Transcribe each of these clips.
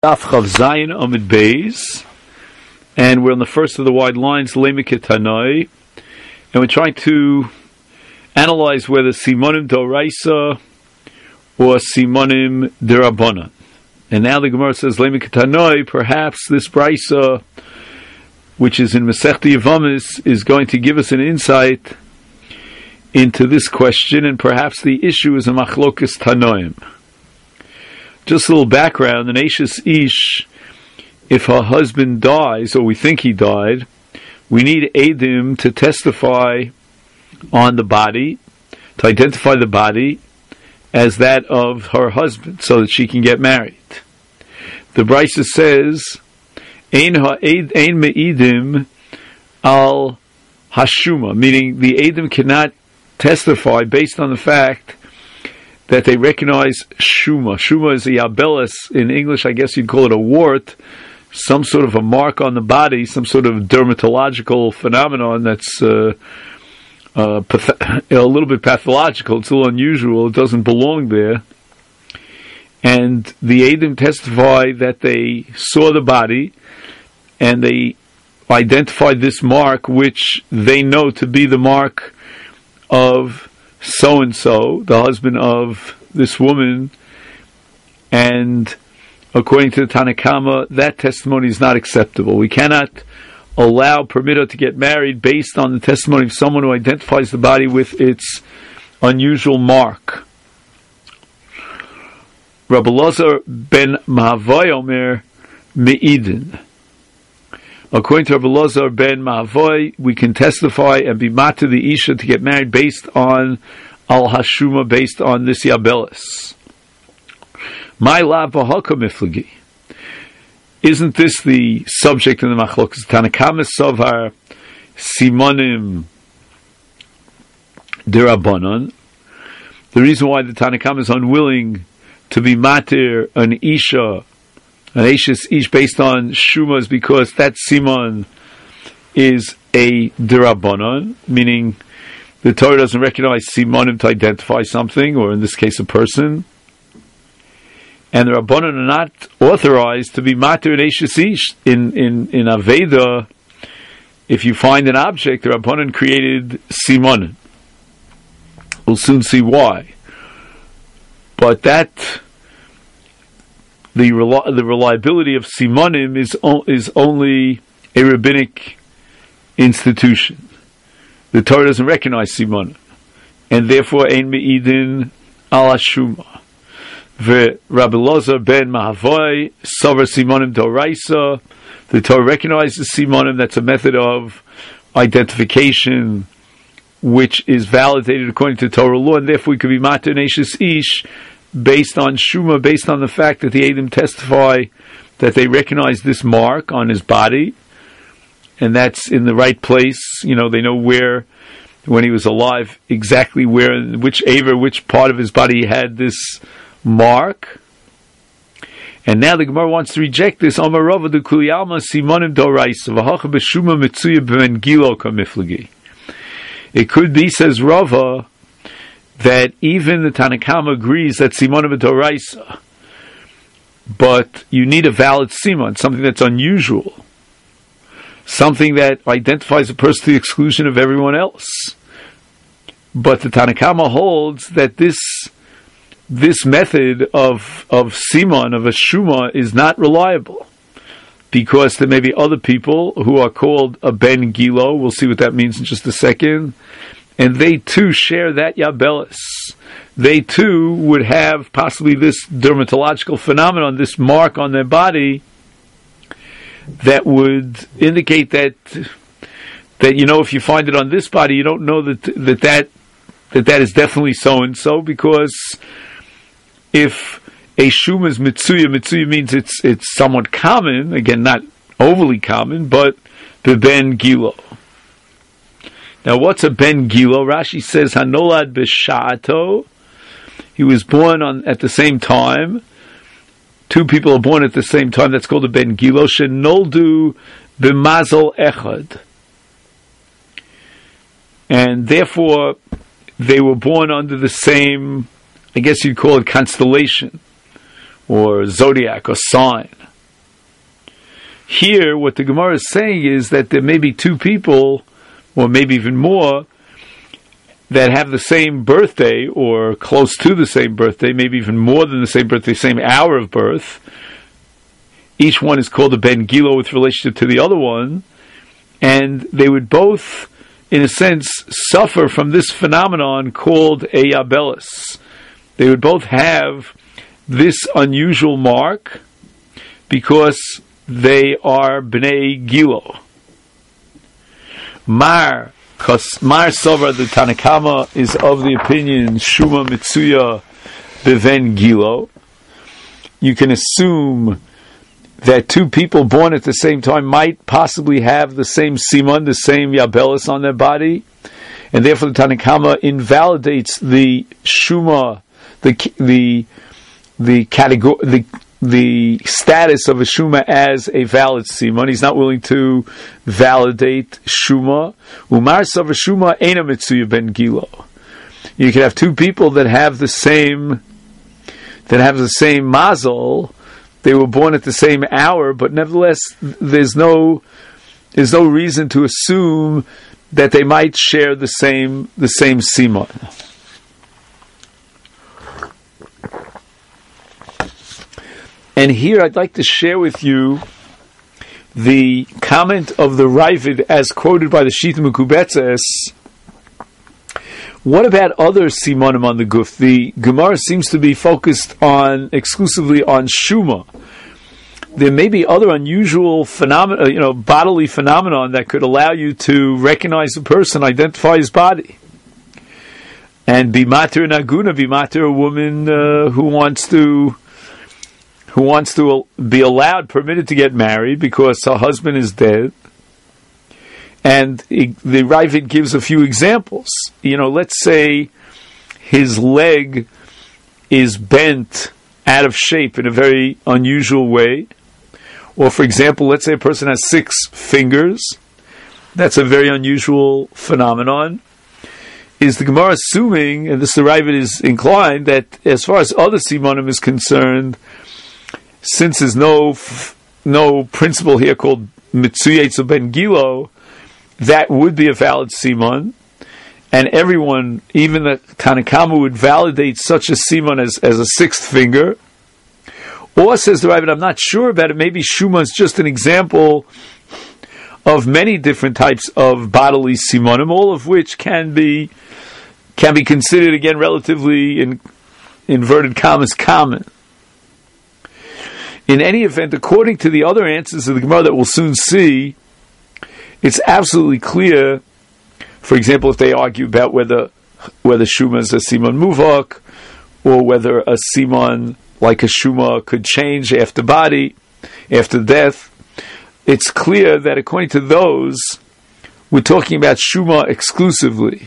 Daf Chav Zayin Amid Beis, and we're on the first of the wide lines, Lemike Tanoi, and we're trying to analyze whether Simonim Doraisa or Simonim Derabbanan. And now the Gemara says, Lemike Tanoi, perhaps this Braisa, which is in Masechta Yevamis, is going to give us an insight into this question, and perhaps the issue is a Machlokas Tanoim. Just a little background, an Eishes Ish, if her husband dies, or we think he died, we need Eidim to testify on the body, to identify the body as that of her husband, so that she can get married. The Brisa says, Ein me'idim al hashuma, meaning the Eidim cannot testify based on the fact that they recognize shuma. Shuma is a yabelis. In English, I guess you'd call it a wart, some sort of a mark on the body, some sort of dermatological phenomenon that's a little bit pathological. It's a little unusual. It doesn't belong there. And the Eidim testify that they saw the body and they identified this mark, which they know to be the mark of so-and-so, the husband of this woman, and according to the Tanakama, that testimony is not acceptable. We cannot permit her to get married based on the testimony of someone who identifies the body with its unusual mark. Rabbi Elazar ben Mahavoy Omer Me'idin. According to Rabbi Elazar ben Mahavoy, we can testify and be matir the Isha to get married based on Al Hashuma, based on this Yabelis. My lav v'haka miflagi. Isn't this the subject in the Machlokas? Tanakama Sovar Simonim Derabbanan. The reason why the Tanakama is unwilling to be matir an Isha, an Eishes Ish based on Shuma, is because that Simon is a Derabbanan, meaning the Torah doesn't recognize Simonim to identify something, or in this case a person. And the Rabbanan are not authorized to be Matir and Eishes Ish. In Aveda, if you find an object, the Rabbanan created Simonim. We'll soon see why. But the reliability of Simonim is only a rabbinic institution. The Torah doesn't recognize Simonim, and therefore Ein Me'idin al Hashuma. Rabbi Elazar ben Mahavoy Sover Simonim Doraisa. The Torah recognizes Simonim. That's a method of identification which is validated according to Torah law, and therefore we could be Matir Eishes Ish based on Shuma, based on the fact that the Eidim testify that they recognize this mark on his body, and that's in the right place. You know, they know where, when he was alive, exactly where, which part of his body he had this mark. And now the Gemara wants to reject this. Amar Rava de Kuliyalma Simonim Doraisa v'hacha b'shuma mitzuya ben gilo kamiflagi. It could be, says Rava, that even the Tanakama agrees that Simonim Doraisa, but you need a valid Simon, something that's unusual, something that identifies a person to the exclusion of everyone else. But the Tanakama holds that this method of Simon, of a Shuma, is not reliable, because there may be other people who are called a Ben Gilo. We'll see what that means in just a second. And they too share that Yabelis. They too would have possibly this dermatological phenomenon, this mark on their body, that would indicate that you know, if you find it on this body, you don't know that is definitely so and so, because if a shuma is mitzuya means it's somewhat common, again not overly common, but the ben gilo. Now, what's a ben gilo? Rashi says hanolad b'sha'ato. He was born at the same time. Two people are born at the same time. That's called a ben gilo. Shenoldu b'mazel echad, and therefore they were born under the same, I guess you'd call it, constellation, or zodiac, or sign. Here, what the Gemara is saying is that there may be two people, or maybe even more, that have the same birthday, or close to the same birthday, maybe even more than the same birthday, same hour of birth. Each one is called a Ben Gilo with relationship to the other one, and they would both, in a sense, suffer from this phenomenon called a Yabelis. They would both have this unusual mark because they are Bnei Gilo. Mar Sovar, the Tanakama, is of the opinion Shuma Mitsuya Beven Gilo. You can assume that two people born at the same time might possibly have the same siman, the same yabelis on their body, and therefore the Tanakama invalidates the Shuma, the status of a Shuma as a valid siman. He's not willing to validate Shuma. Umar Savar Shuma Eina Mitsuya Ben Gilo. You can have two people that have the same mazel. They were born at the same hour, but nevertheless, there's no reason to assume that they might share the same siman. And here I'd like to share with you the comment of the Ravid as quoted by the Shita Mekubetzes. What about other simanim on the guf? The Gemara seems to be focused exclusively on Shuma. There may be other unusual phenomena, bodily phenomenon that could allow you to recognize a person, identify his body. And be matir naguna, be matir a woman who wants to be permitted to get married because her husband is dead. And the Ravid gives a few examples. Let's say his leg is bent out of shape in a very unusual way. Or, for example, let's say a person has 6 fingers. That's a very unusual phenomenon. Is the Gemara assuming, and this the Ravid is inclined, that as far as other simanim is concerned, since there's no principle here called Mitzuyetzu Ben Gilo, that would be a valid siman, and everyone, even the Tanakama, would validate such a siman as a 6th finger. Or, says the Ravid, I'm not sure about it, maybe Shuma is just an example of many different types of bodily simanim, all of which can be considered, again, relatively, in inverted commas, common. In any event, according to the other answers of the Gemara that we'll soon see, it's absolutely clear, for example, if they argue about whether Shuma is a Siman Muvak, or whether a Siman like a Shuma could change after death, it's clear that according to those, we're talking about Shuma exclusively.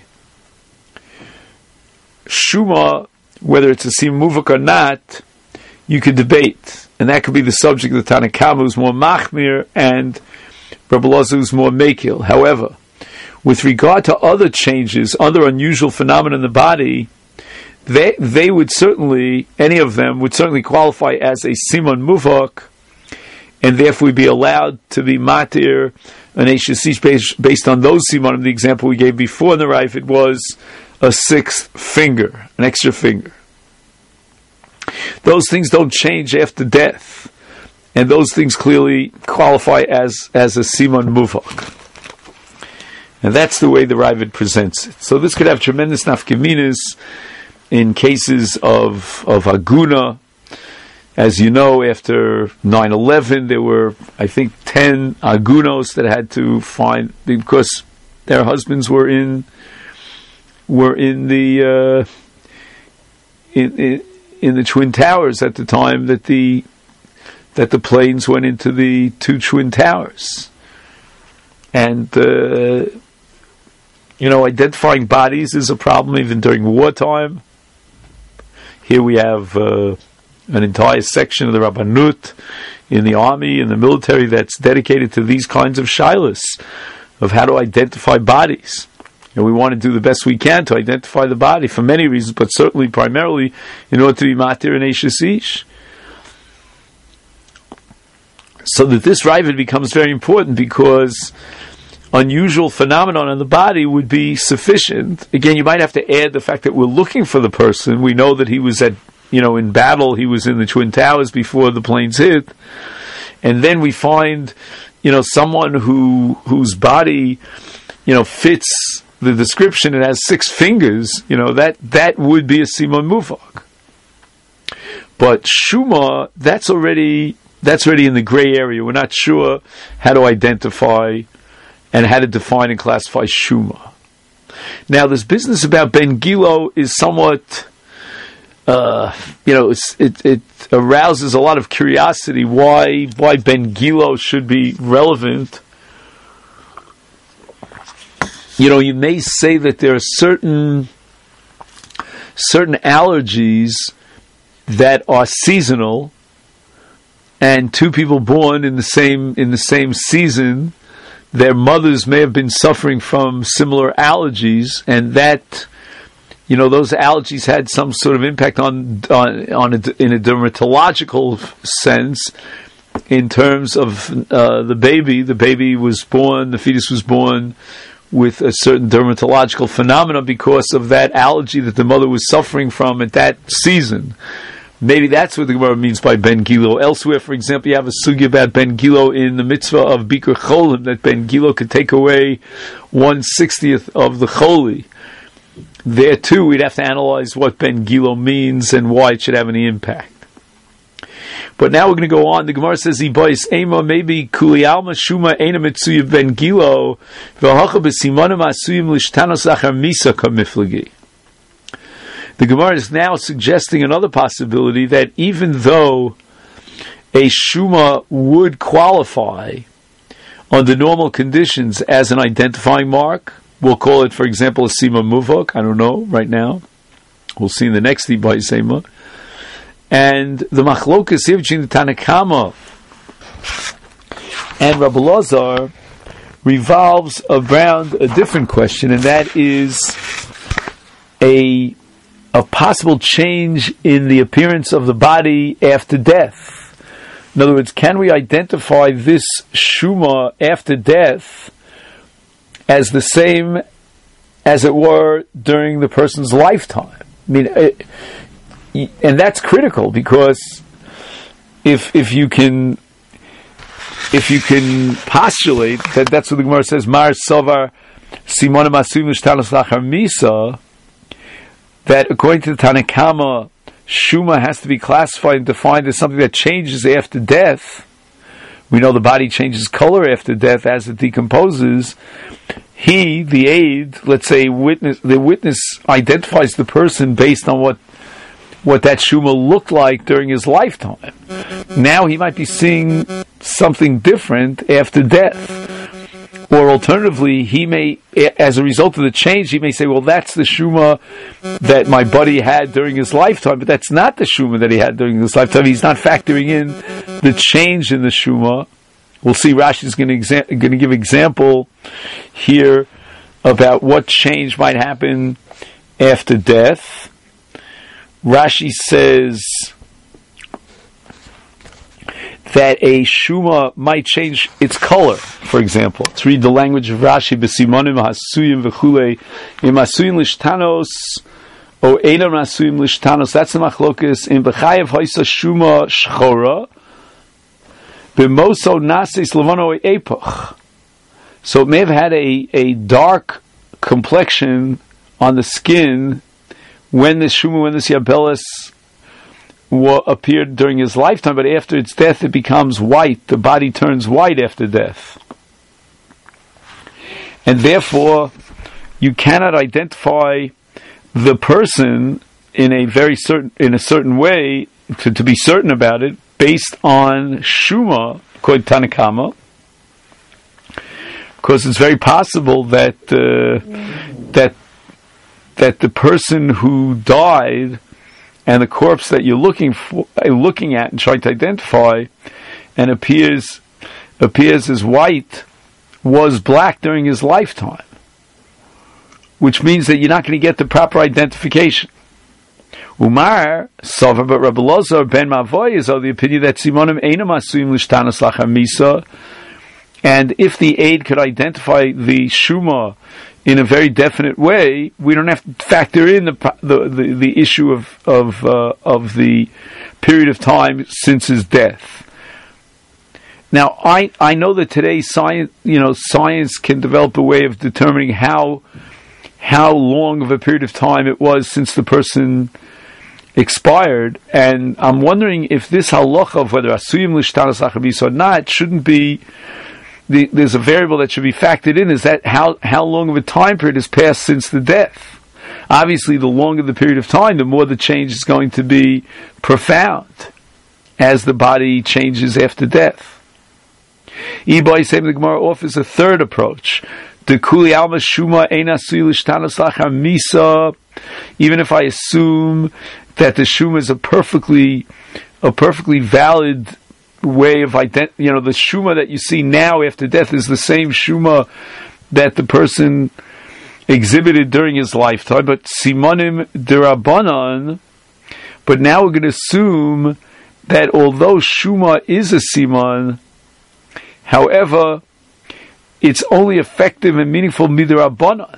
Shuma, whether it's a Siman Muvak or not, you could debate, and that could be the subject of the Tanakama, who's more Machmir, and Rabbi Elazar is more Mekil. However, with regard to other changes, other unusual phenomena in the body, they would certainly, any of them would certainly qualify as a Siman Muvak, and therefore be allowed to be Matir, an Eishasish based on those Simanim. The example we gave before in the Raif, it was a 6th finger, an extra finger. Those things don't change after death. And those things clearly qualify as a Siman Muvak. And that's the way the Ravid presents it. So this could have tremendous nafkaminas in cases of Aguna. As you know, after 9/11, there were, I think, 10 Agunos that had to find, because their husbands were in the Twin Towers at the time that the planes went into the 2 Twin Towers. And, identifying bodies is a problem even during wartime. Here we have an entire section of the Rabbanut in the army, in the military, that's dedicated to these kinds of shilas, of how to identify bodies. And we want to do the best we can to identify the body for many reasons, but certainly primarily in order to be matir and eishasish. So that this Ravid becomes very important, because unusual phenomenon in the body would be sufficient. Again, you might have to add the fact that we're looking for the person. We know that he was in battle, he was in the Twin Towers before the planes hit. And then we find, someone whose body, fits the description. It has 6 fingers. That would be a Simon Muvak. But Shuma, that's already in the gray area. We're not sure how to identify and how to define and classify Shuma. Now, this business about Ben Gilo is somewhat, it arouses a lot of curiosity. Why Ben Gilo should be relevant? You may say that there are certain allergies that are seasonal, and 2 people born in the same season, their mothers may have been suffering from similar allergies, and that those allergies had some sort of impact in a dermatological sense, in terms of the baby. The baby was born, the fetus was born with a certain dermatological phenomena because of that allergy that the mother was suffering from at that season. Maybe that's what the Gemara means by Ben Gilo. Elsewhere, for example, you have a sugi about Ben Gilo in the mitzvah of Bikur Cholim, that Ben Gilo could take away 1/60th of the Choli. There too, we'd have to analyze what Ben Gilo means and why it should have any impact. But now we're going to go on. The Gemara says, "Ibois ema maybe kuli alma shuma ena mitzuya Ben Gilo v'hacha b'simanim asuyim lishtanos achar misa kamiflagi." The Gemara is now suggesting another possibility, that even though a shuma would qualify under normal conditions as an identifying mark, we'll call it, for example, a sima muvok. I don't know right now. We'll see in the next Ibois ema. And the machlokas here between the Tanakama and Rabbi Lazar revolves around a different question, and that is a possible change in the appearance of the body after death. In other words, can we identify this shuma after death as the same as it were during the person's lifetime? I mean, and that's critical, because if you can postulate that, that's what the Gemara says, Mar Sovar Simonim Asum L'Shtanos Lachar Misa, that according to the Tanakama, Shuma has to be classified and defined as something that changes after death. We know the body changes color after death as it decomposes. He, the aide, let's say the witness identifies the person based on what that Shuma looked like during his lifetime. Now he might be seeing something different after death. Or alternatively, he may, as a result of the change, he may say, well, that's the Shuma that my buddy had during his lifetime, but that's not the Shuma that he had during his lifetime. He's not factoring in the change in the Shuma. We'll see Rashi is going to give example here about what change might happen after death. Rashi says that a shuma might change its color, for example. Let's read the language of Rashi. B'simonim hasuyim v'chulei im hasuyim lishtanos o einam hasuyim lishtanos. That's the machlokas. In b'chayev hoisa shuma shchora b'moso nasis levano epoch. So it may have had a dark complexion on the skin when this Yabelis appeared during his lifetime, but after its death it becomes white. The body turns white after death. And therefore, you cannot identify the person in a certain way, to be certain about it, based on Shuma, according to Tanakama, because it's very possible that that the person who died and the corpse that you're looking at and trying to identify and appears as white was black during his lifetime, which means that you're not going to get the proper identification. Umar Sover, but Rabbi Elazar ben Mavoy is of the opinion that Simonim Einam Asuyim Lishtanas Lachar Misa, and if the aid could identify the Shuma in a very definite way, we don't have to factor in the issue of the period of time since his death. Now, I know that today science can develop a way of determining how long of a period of time it was since the person expired, and I'm wondering if this halacha of whether asuyim l'shtanas lachar misa or not shouldn't be. There's a variable that should be factored in, is that how long of a time period has passed since the death. Obviously, the longer the period of time, the more the change is going to be profound as the body changes after death. Ibai saying the Gemara offers a third approach. The kuli alma shuma ein asui l'shtanas lachar misa. Even if I assume that the shuma is a perfectly valid way of the shuma that you see now after death is the same shuma that the person exhibited during his lifetime, but simonim derabanan. But now we're going to assume that although shuma is a simon, however, it's only effective and meaningful midrabanan.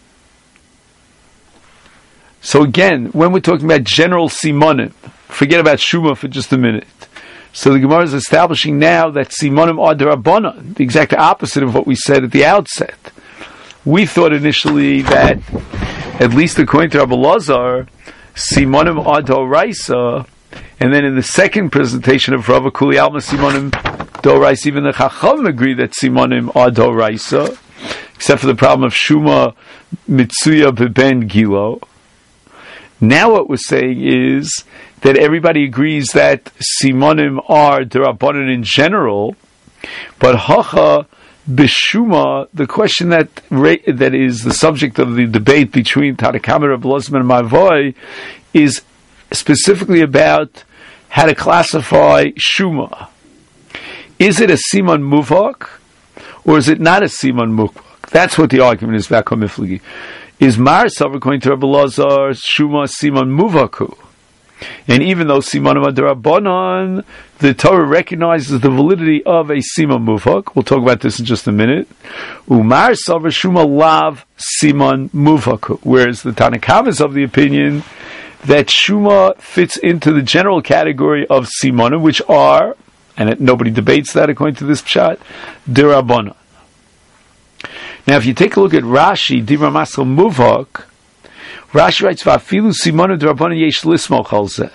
So again, when we're talking about general simonim, forget about shuma for just a minute. So the Gemara is establishing now that simonim are derabanan, the exact opposite of what we said at the outset. We thought initially that, at least according to Rabbi Elazar, simonim are doraisa, and then in the second presentation of Rava Kuli Alma simonim doraisa, even the Chacham agree that simonim are doraisa, except for the problem of shuma mitsuya beben gilo. Now what we're saying is that everybody agrees that simonim are derabanan in general, but hacha b'shuma, the question that is the subject of the debate between Tanakama, Rabbi Elazar, and Mavoy, is specifically about how to classify shuma. Is it a siman muvak, or is it not a siman muvak? That's what the argument is back on Miflagi. Is Mar Savar according to Rabbi Elazar shuma siman muvaku? And even though simanim derabanan, the Torah recognizes the validity of a siman muvak. We'll talk about this in just a minute. Umar Savar shuma lav siman muvaku. Whereas the Tanakama is of the opinion that shuma fits into the general category of simanim, which are, and nobody debates that according to this pshat, derabanan. Now, if you take a look at Rashi, Dibra Masal Muvak, Rashi writes, "Va'afilu simanu d'Rabbanan yesh lismoch al zeh."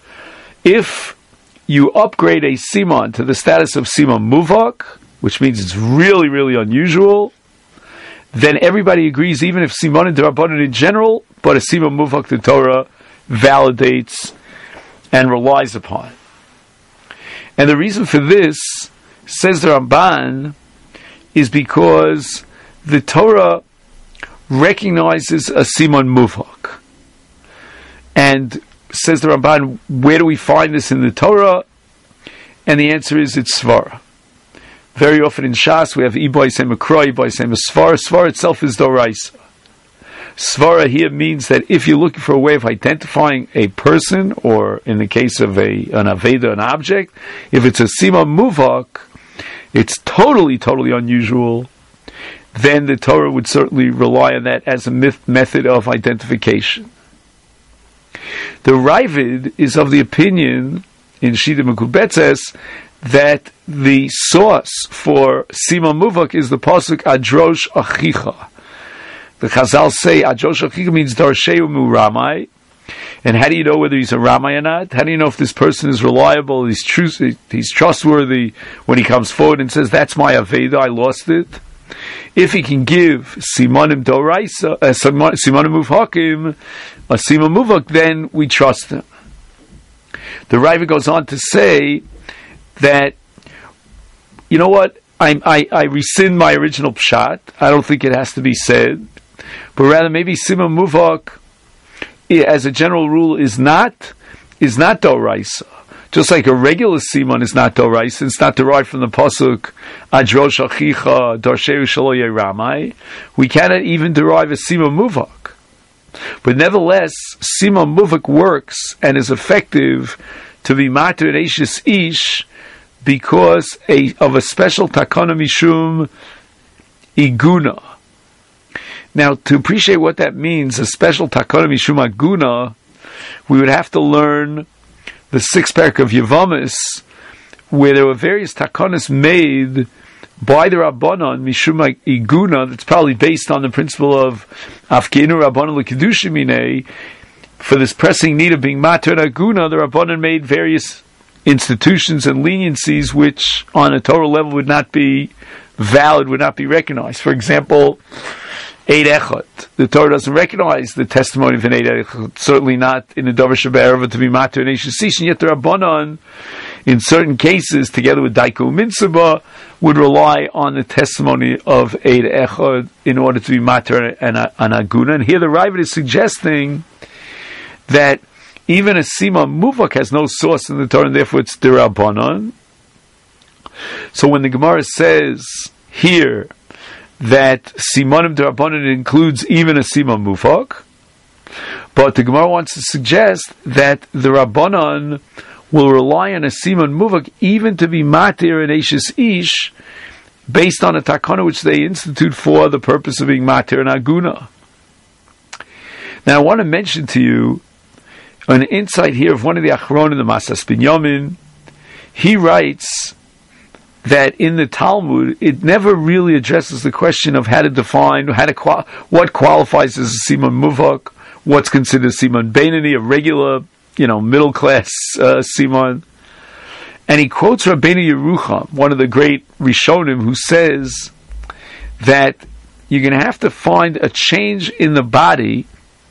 If you upgrade a siman to the status of siman muvak, which means it's really, really unusual, then everybody agrees, even if simanu d'Rabbanan in general, but a siman muvak the Torah validates and relies upon. And the reason for this, says the Ramban, is because the Torah recognizes a siman muvak. And says the Ramban, where do we find this in the Torah? And the answer is it's svara. Very often in Shas we have ibai sema kroi, ibai sema svara. Svara itself is doraisa. Svara here means that if you're looking for a way of identifying a person, or in the case of an aveda, an object, if it's a siman muvak, it's totally unusual, then the Torah would certainly rely on that as a method of identification. The Ravid is of the opinion, in Shita Mekubetzes, that the source for siman muvak is the pasuk Adrosh Achicha. The Chazal say Adrosh Achicha means Darsheu Mu Ramai. And how do you know whether he's a Ramai or not? How do you know if this person is reliable, he's trustworthy when he comes forward and says, that's my Aveda, I lost it? If he can give Simanim Doraisa, Simanim Muvhakim, a Siman Muvak, then we trust him. The Rava goes on to say that, you know what, I rescind my original pshat. I don't think it has to be said, but rather maybe Siman Muvak, as a general rule, is not Doraisa. Just like a regular siman is not doraisa, it's not derived from the pasuk Adrosh Achicha Darsheu Shelo Ramai. We cannot even derive a siman muvak. But nevertheless, Siman Muvak works and is effective to be matir and Eishes Ish because of a special takana mishum iguna. Now, to appreciate what that means, a special takana mishum aguna, we would have to learn the sixth parak of Yevamis, where there were various takanas made by the Rabbanon mishum iguna. That's probably based on the principle of afkinu Rabbanon l'kedushimine. For this pressing need of being matir and aguna, the Rabbanon made various institutions and leniencies which, on a Torah level, would not be valid, would not be recognized. For example, Eid Echad. The Torah doesn't recognize the testimony of an Eid Echad, certainly not in the Dover Shabbat to be matir and Eishes Ish, and yet the Rabbanon, in certain cases, together with Daiko Mitzvah, would rely on the testimony of Eid Echad in order to be matir and aguna. And here the Ravid is suggesting that even a Siman Muvak has no source in the Torah, and therefore it's D'Rabbanan. So when the Gemara says here that Simanim D'Rabbanan includes even a Siman Muvak, but the Gemara wants to suggest that the Rabbanan will rely on a Siman Muvak even to be Matir and Eishes Ish, based on a takana which they institute for the purpose of being Matir and Aguna. Now I want to mention to you an insight here of one of the Achronim, the Masas Binyamin. He writes that in the Talmud, it never really addresses the question of how to define, what qualifies as a Siman Muvak, what's considered a Siman Beinani, a regular, middle class Siman. And he quotes Rabbeinu Yerucham, one of the great Rishonim, who says that you're going to have to find a change in the body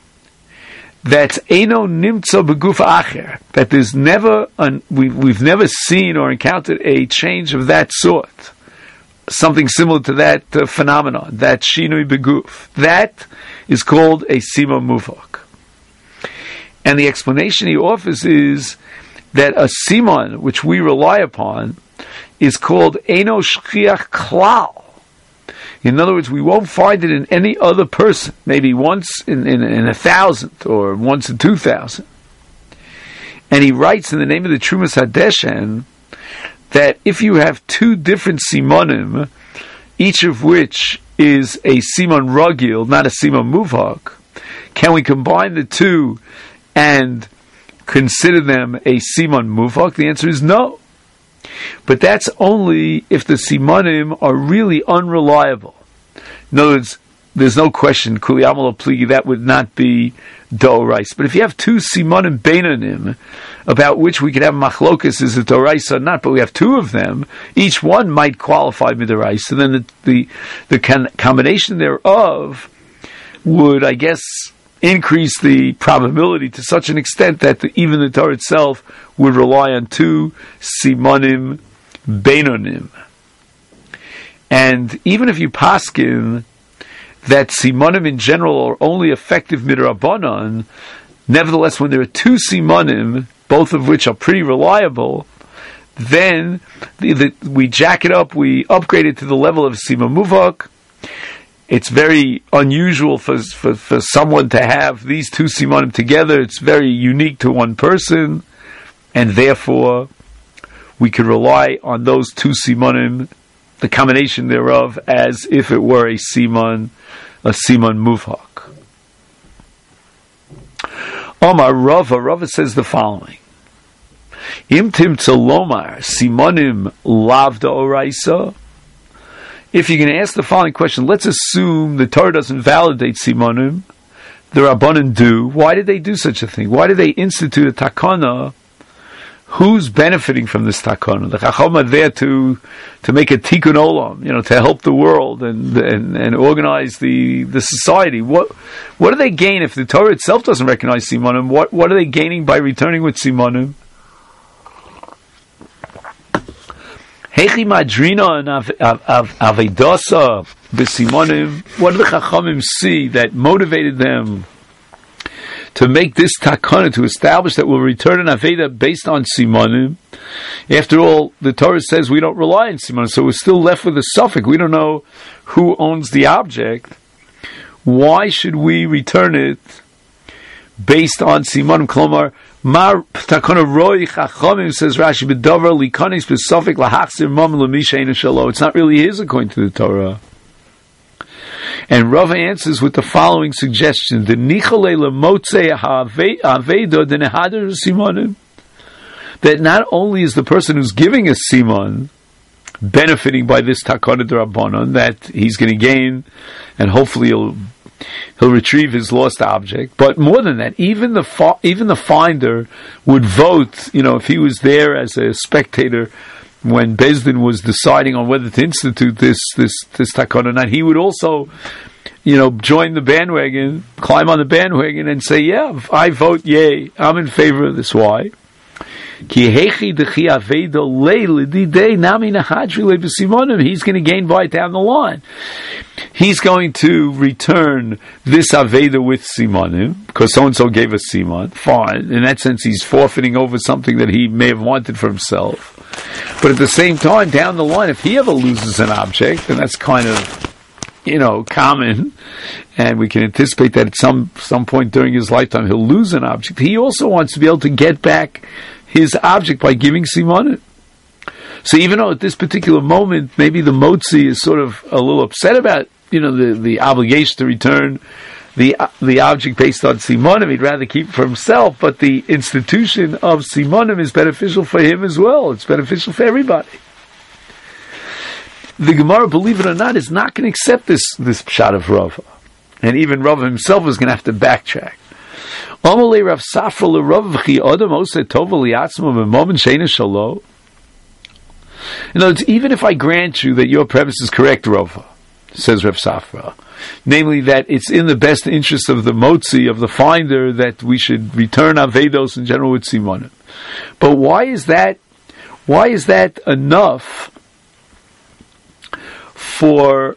that's Eino Nimtza Beguf Acher, that there's never, we've never seen or encountered a change of that sort, something similar to that phenomenon, that Shinui Beguf. That is called a Siman Muvak. And the explanation he offers is that a Siman, which we rely upon, is called Eino Shchiach Klal. In other words, we won't find it in any other person, maybe once in 1,000 or once in 2,000. And he writes in the name of the Trumas Hadeshen that if you have two different Simanim, each of which is a Siman Ragil, not a Siman Muvak, can we combine the two and consider them a Siman Muvak? The answer is no. But that's only if the Simanim are really unreliable. In other words, there's no question, Kuli Amal Pligi, that would not be Dorais. But if you have two Simanim Beinanim, about which we could have Machlokas, is it Dorais or not, but we have two of them, each one might qualify Midorais. So then the combination thereof would, I guess, increase the probability to such an extent that even the Torah itself would rely on two Simanim Beinonim. And even if you paskin that Simanim in general are only effective midrabanan, nevertheless when there are two Simanim, both of which are pretty reliable, then we jack it up, we upgrade it to the level of Siman Muvak. It's very unusual for someone to have these two Simanim together. It's very unique to one person, and therefore we could rely on those two Simanim, the combination thereof, as if it were a Siman Muvhak. Omar Rava says the following: Im timtza lomar Simanim lavda oraisa. If you're going to ask the following question, let's assume the Torah doesn't validate Simanim, the Rabbanan do. Why did they do such a thing? Why did they institute a takana? Who's benefiting from this takana? The Chacham are there to make a tikkun olam, to help the world and organize the society. What do they gain if the Torah itself doesn't recognize Simanim? What are they gaining by returning with Simanim? Hechi madrina and avedasa b'simanim. What did the Chachamim see that motivated them to make this takana, to establish that we'll return an aveda based on simanim? After all, the Torah says we don't rely on simanim, so we're still left with a suffix. We don't know who owns the object. Why should we return it based on simanim. Klomar mar takona roi chachamim, says Rashi, b'davar likanis b'sofik lahachzir mom l'mishein shalo. It's not really his according to the Torah. And Rava answers with the following suggestion: the nichale lemotzei ha'aveda denehader simanim. That not only is the person who's giving a siman benefiting by this takana d'Rabbanan, that he's going to gain, and hopefully he'll retrieve his lost object. But more than that, even the finder would vote. If he was there as a spectator when Bezdin was deciding on whether to institute this takana or not, he would also, join the bandwagon, climb on the bandwagon, and say, "Yeah, I vote yay. I'm in favor of this." Why? He's going to gain by it down the line. He's going to return this Aveda with Simanim, because so-and-so gave us Siman. Fine. In that sense, he's forfeiting over something that he may have wanted for himself. But at the same time, down the line, if he ever loses an object, and that's kind of, common, and we can anticipate that at some point during his lifetime he'll lose an object, he also wants to be able to get back his object by giving simanim. So even though at this particular moment maybe the motzi is sort of a little upset about the obligation to return the object based on simanim, he'd rather keep it for himself, but the institution of simanim is beneficial for him as well. It's beneficial for everybody. The Gemara, believe it or not, is not going to accept this pshat of Rava, and even Rava himself is going to have to backtrack. Amalei Rav Safra l'Rav v'chi Adam oseh tova li'atzmo b'momen she'ein shalo. In other words, even if I grant you that your premise is correct, Rava, says Rav Safra, namely that it's in the best interest of the motzi, of the finder, that we should return avedos in general with simanim. But why is that enough for,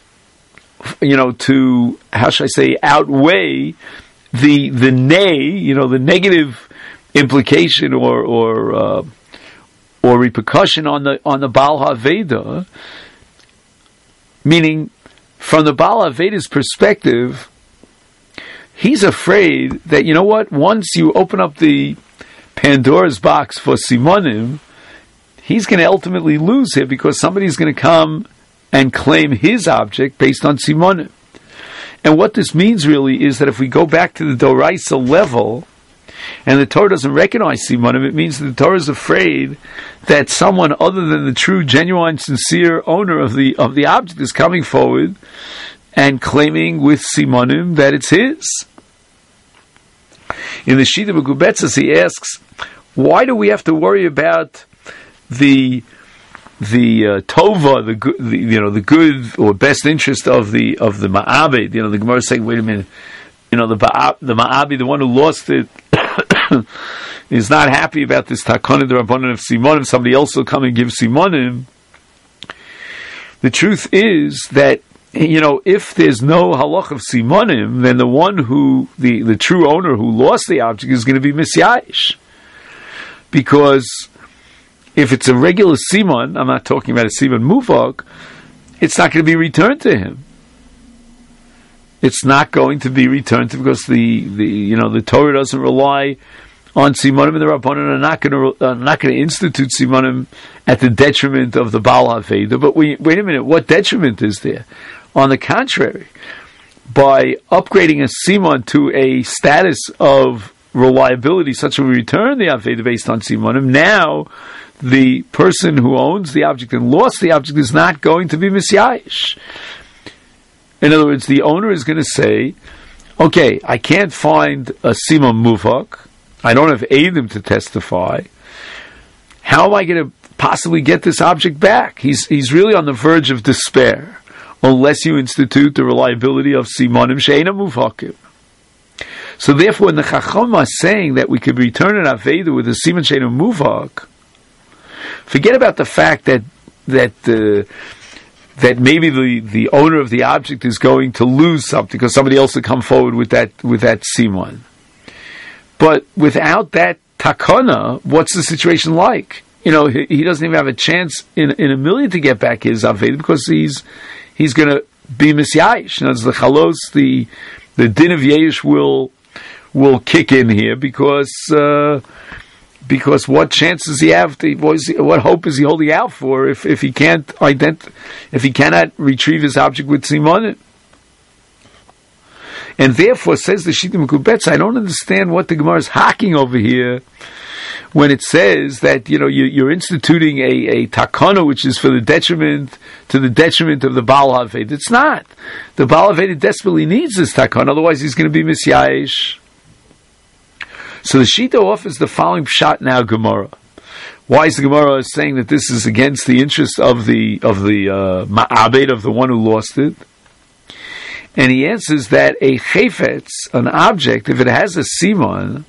to, how should I say, outweigh the negative implication or repercussion on the Baal HaVeda? Meaning, from the Baal HaVeda's perspective, he's afraid that, once you open up the Pandora's box for Simanim, he's going to ultimately lose here, because somebody's going to come and claim his object based on Simanim. And what this means really is that if we go back to the Doraisa level, and the Torah doesn't recognize Simanim, it means that the Torah is afraid that someone other than the true, genuine, sincere owner of the object is coming forward and claiming with Simanim that it's his. In the Shita Megubetzes, he asks, why do we have to worry about the tova, the good or best interest of the ma'abed? The Gemara is saying, wait a minute, the ma'abed, the one who lost it, is not happy about this takana d'Rabbanan of simanim. Somebody else will come and give simanim. The truth is that, if there's no halach of simanim, then the one who, the true owner who lost the object is going to be misyayish. Because if it's a regular siman, I'm not talking about a siman muvak, it's not going to be returned to him. It's not going to be returned to, because the Torah doesn't rely on simanim, and the Rabbanan are not going to institute simanim at the detriment of the Baal HaVeda. But wait a minute, what detriment is there? On the contrary, by upgrading a siman to a status of reliability such that we return the Aveda based on simanim, now the person who owns the object and lost the object is not going to be misyayish. In other words, the owner is going to say, okay, I can't find a siman muvak, I don't have Eidim to testify, how am I going to possibly get this object back? He's really on the verge of despair, unless you institute the reliability of simanim she'eina muvakim. So therefore, when the Chacham is saying that we could return an Aveda with a siman she'eina muvak, forget about the fact that maybe the owner of the object is going to lose something because somebody else will come forward with that siman. But without that takana, what's the situation like? He doesn't even have a chance in a million to get back his Aveda, because he's going to be misyayish. The chalos, the din of Yesh will will kick in here because what chance does he have? What hope is he holding out for if he can't if he cannot retrieve his object with simanim? And therefore, says the Shita Mekubetz, I don't understand what the Gemara is hacking over here when it says that you're instituting a takana which is for the detriment of the Baal Haved. It's not. The Baal Haved desperately needs this takana, otherwise he's going to be misyayish. So the Shita offers the following pshat now Gemara. Why is the Gemara saying that this is against the interest of the ma'abed, of the one who lost it? And he answers that a chayfetz, an object, if it has a siman,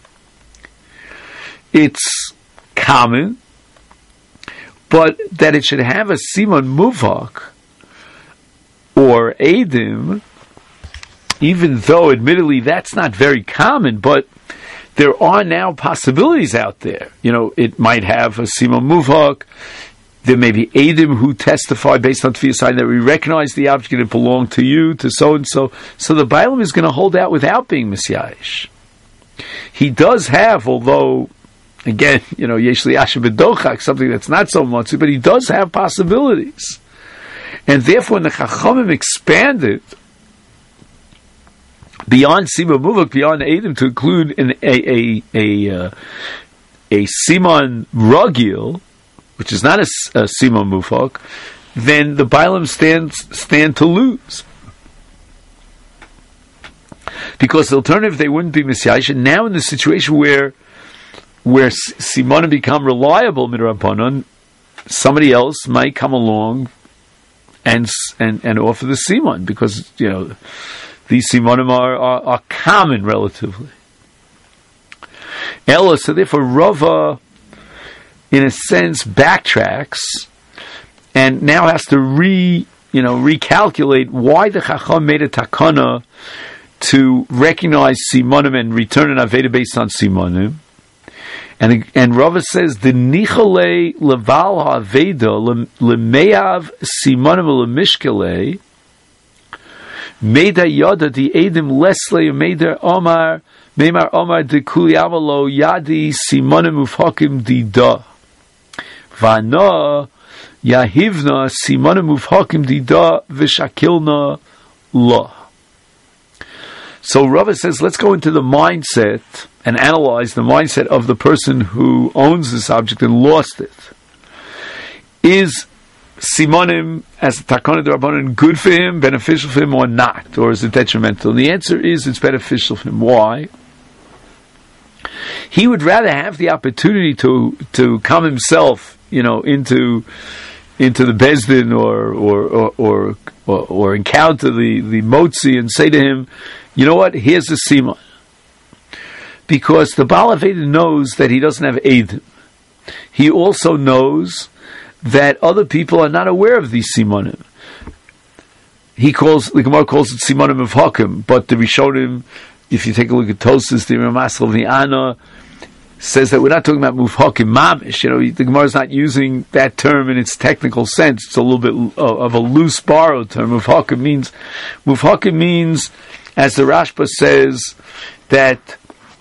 it's common, but that it should have a siman muvhak or edim, even though admittedly that's not very common, but there are now possibilities out there. It might have a siman muvhak. There may be edim who testify based on tefillah sign that we recognize the object and it belonged to you, to so and so. So the Bailam is going to hold out without being misyayish. He does have, although again, yeshli asher b'dochak, something that's not so much, but he does have possibilities, and therefore when the Chachamim expanded beyond Sima Muvak, beyond Edim, to include a Siman Ragil, which is not a Siman Muvak, then the Bailam stand to lose. Because the alternative, they wouldn't be Misyayish, and now in the situation where Simanim become reliable, Midrabanan, somebody else might come along and offer the Siman, because, these simanim are common relatively. Ella, so therefore Rava, in a sense, backtracks and now has to recalculate why the Chacham made a takana to recognize simanim and return an aveda based on simanim. And Rava says the nichale leval ha'aveda lemeav simanim lemishkele Meida yada di edim lesle meida omar meimar omar de kuliyavalo yadi simonim ufhakim di da vana yahivna simonim ufhakim di da v'shakilna la. So Rava says, let's go into the mindset and analyze the mindset of the person who owns this object and lost it. Is Simonim as a takana d'Rabbanan good for him, beneficial for him, or not? Or is it detrimental? And the answer is it's beneficial for him. Why? He would rather have the opportunity to come himself, into the Bezdin or encounter the Motzi and say to him, you know what, here's the Simon. Because the Baal Aveda knows that he doesn't have Eidim. He also knows that other people are not aware of these simanim. The Gemara calls it simanim of Hakim, but the Rishonim, if you take a look at Tosas, the Ramasal of the Ana, says that we're not talking about mufhakim mamish. The Gemara is not using that term in its technical sense. It's a little bit of a loose borrowed term. Mufhakim means, as the Rashba says, that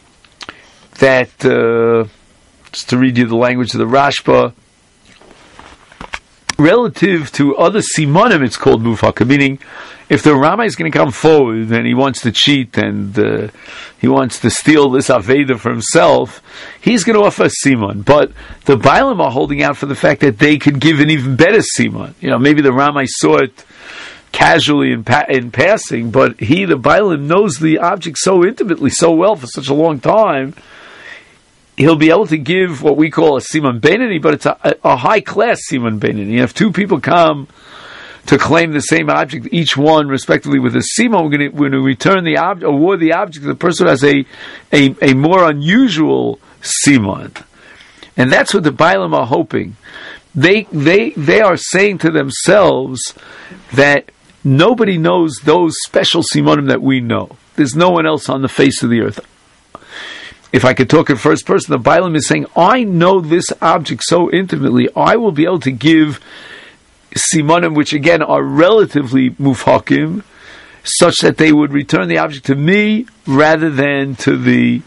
just to read you the language of the Rashba, relative to other simanim, it's called mufhakim, meaning if the Rama is going to come forward and he wants to cheat and he wants to steal this Aveda for himself, he's going to offer a siman. But the Bailam are holding out for the fact that they could give an even better siman. Maybe the Rama saw it casually in passing, but the Bailam knows the object so intimately, so well for such a long time, he'll be able to give what we call a siman beinani, but it's a high-class siman beinani. If two people come to claim the same object, each one respectively with a siman, we're going to return the object, award the object to the person who has a more unusual siman. And that's what the Bailam are hoping. They are saying to themselves that nobody knows those special simanim that we know. There's no one else on the face of the earth. If I could talk in first person, the Bailam is saying, I know this object so intimately, I will be able to give simanim, which again are relatively mufhakim, such that they would return the object to me rather than to the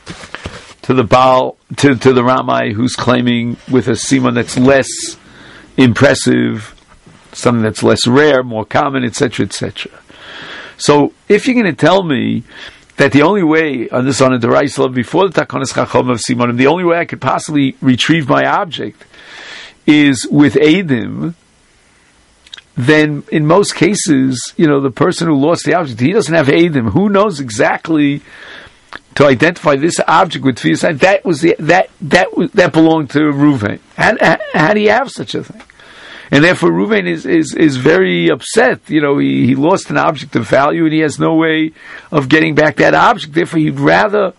Baal, to the Ramai who's claiming with a siman that's less impressive, something that's less rare, more common, etc., etc. So, if you're going to tell me that the only way on a Deraisa before the Takonas Chacham of Simanim, the only way I could possibly retrieve my object is with Eidim, then in most cases, the person who lost the object, he doesn't have Eidim. Who knows exactly to identify this object with Tfiyas? That belonged to Reuven. How do you have such a thing? And therefore Reuven is very upset. He lost an object of value and he has no way of getting back that object. Therefore he'd rather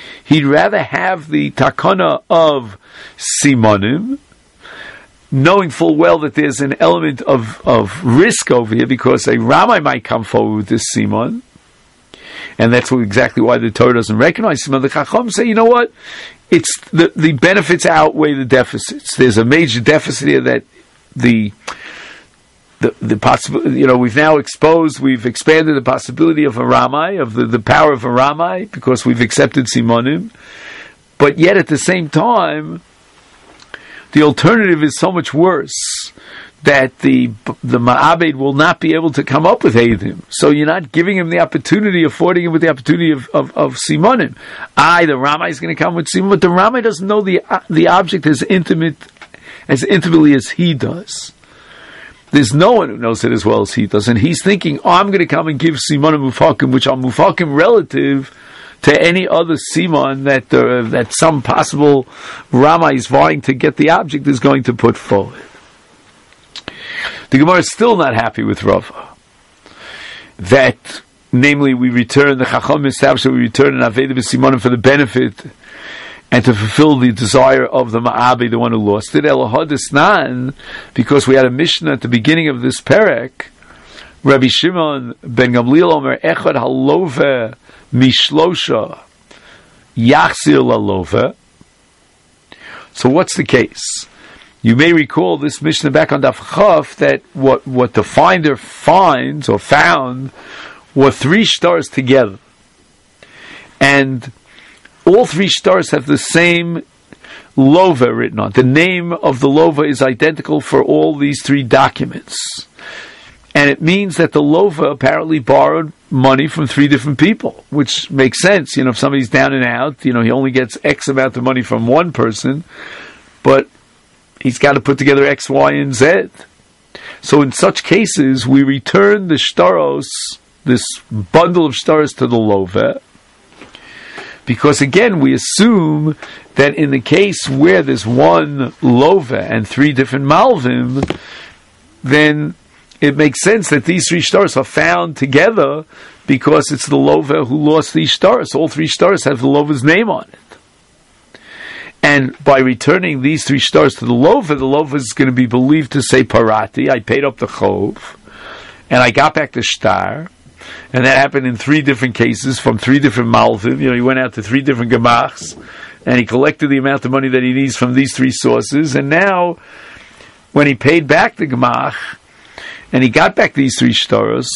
have the takana of Simanim, knowing full well that there's an element of risk over here because a Ramai might come forward with this Siman. And that's exactly why the Torah doesn't recognize Siman. The Chacham say, you know what? It's the benefits outweigh the deficits. There's a major deficit here that the possibility, we've now we've expanded the possibility of a Ramai, of the power of a Ramai, because we've accepted Simanim. But yet at the same time, the alternative is so much worse that the Ma'abed will not be able to come up with Eidim. So you're not giving him the opportunity, affording him with the opportunity of Simanim. The Ramai is going to come with Simanim, but the Ramai doesn't know the object as intimately as he does. There's no one who knows it as well as he does, and he's thinking, I'm going to come and give Simanim Mufakim, which are Mufakim relative to any other siman that some possible Rama is vying to get the object is going to put forward. The Gemara is still not happy with Rava. That, namely, the Chacham established that we return an Aveda b'Simanim for the benefit and to fulfill the desire of the Ma'abi, the one who lost it. Elohadisnan, because we had a Mishnah at the beginning of this perek, Rabbi Shimon ben Gamliel Omer Echad Halove Mishlosha Yachzir Lalove. So what's the case? You may recall this Mishnah back on Daf Chaf that what the finder finds or found were 3 stars together, and all 3 stars have the same lova written on. The name of the lova is identical for all these 3 documents. And it means that the lova apparently borrowed money from 3 different people, which makes sense. If somebody's down and out, he only gets X amount of money from one person, but he's got to put together X, Y, and Z. So in such cases, we return the shtaros, this bundle of shtaros, to the lova, because again, we assume that in the case where there's one lova and 3 different malvim, then it makes sense that these 3 stars are found together because it's the lova who lost these stars. All 3 stars have the lova's name on it. And by returning these 3 stars to the lova is going to be believed to say parati, I paid up the chov, and I got back the shtar. And that happened in 3 different cases from 3 different malvim. He went out to 3 different gemachs, and he collected the amount of money that he needs from these 3 sources. And now, when he paid back the gemach, and he got back these 3 shtaros,